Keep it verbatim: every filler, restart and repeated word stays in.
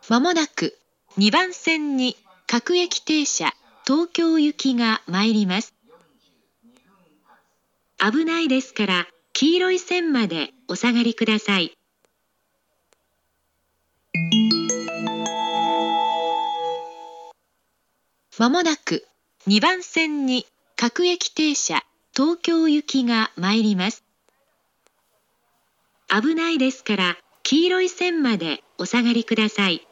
まもなくにばん線に各駅停車東京行きが参ります。危ないですから黄色い線までお下がりください。まもなくにばん線に各駅停車東京行きが参ります。危ないですから黄色い線までお下がりください。